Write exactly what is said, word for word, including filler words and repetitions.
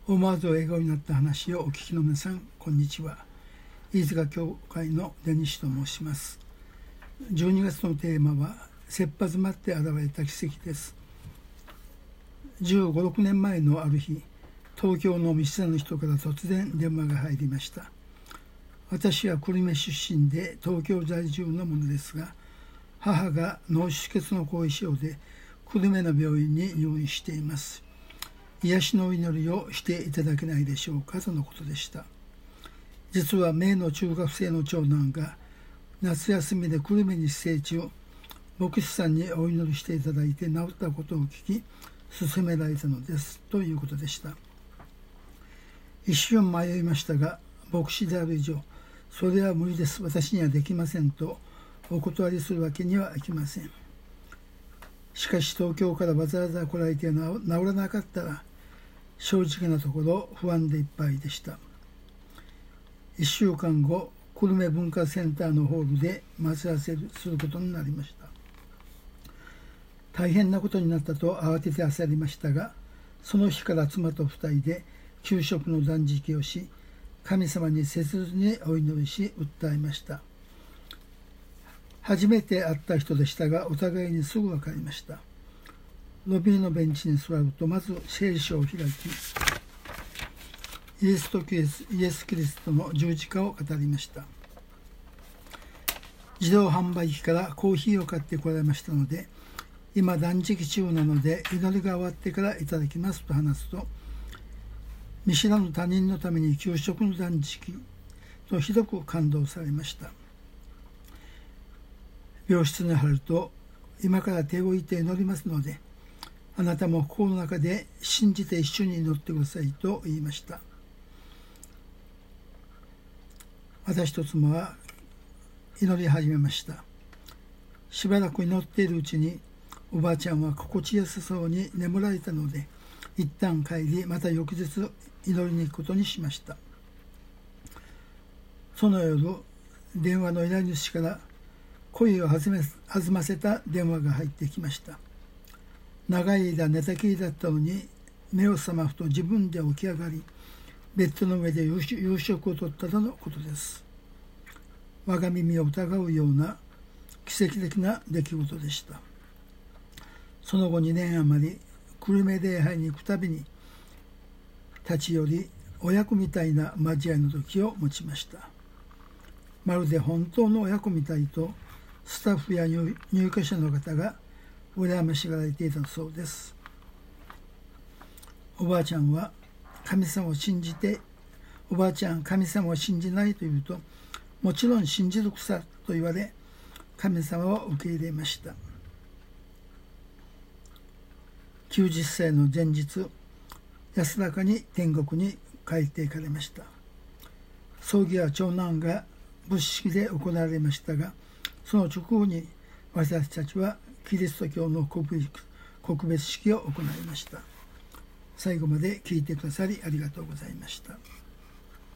思わず笑顔になった話をお聞きの皆さん、こんにちは。飯塚教会の出西と申します。じゅうにがつのテーマは切羽詰まって現れた奇跡です。じゅうご、ろくねんまえのある日、東京の見知らぬ人から突然電話が入りました。私は久留米出身で東京在住のものですが、母が脳出血の後遺症で久留米の病院に入院しています。癒しのお祈りをしていただけないでしょうかとのことでした。実は姪の中学生の長男が夏休みで久留米に帰省中、牧師さんにお祈りしていただいて治ったことを聞き、勧められたのですということでした。一瞬迷いましたが、牧師である以上、それは無理です、私にはできませんとお断りするわけにはいきません。しかし東京からわざわざ来られて治らなかったら、正直なところ不安でいっぱいでした。いっしゅうかんご、久留米文化センターのホールで待ち合わせすることになりました。大変なことになったと慌てて焦りましたが、その日から妻とふたりで給食の断食をし、神様に切実にお祈りし訴えました。初めて会った人でしたが、お互いにすぐ分かりました。ロビーのベンチに座ると、まず聖書を開き、イエスとキリスイエス・キリストの十字架を語りました。自動販売機からコーヒーを買ってこられましたので、今断食中なので祈りが終わってからいただきますと話すと、見知らぬ他人のために給食の断食とひどく感動されました。病室に入ると、今から手を置いて祈りますので、あなたも心の中で信じて一緒に祈ってくださいと言いました。私と妻は祈り始めました。しばらく祈っているうちに、おばあちゃんは心地よさそうに眠られたので、一旦帰り、また翌日祈りに行くことにしました。その夜、電話の依頼主から声を弾ませた電話が入ってきました。長い間寝たきりだったのに、目を覚ますと自分で起き上がり、ベッドの上で夕食をとったとのことです。我が耳を疑うような奇跡的な出来事でした。その後にねん余り、久留米礼拝に行くたびに立ち寄り、親子みたいな交わりの時を持ちました。まるで本当の親子みたいと、スタッフや入居者の方が羨ましがられていたそうです。おばあちゃんは神様を信じて、おばあちゃん神様を信じないと言うと、もちろん信じるくさと言われ、神様を受け入れました。きゅうじゅっさいの前日、安らかに天国に帰っていかれました。葬儀は長男が仏式で行われましたが、その直後に私たちはキリスト教の告別式を行いました。最後まで聞いてくださりありがとうございました。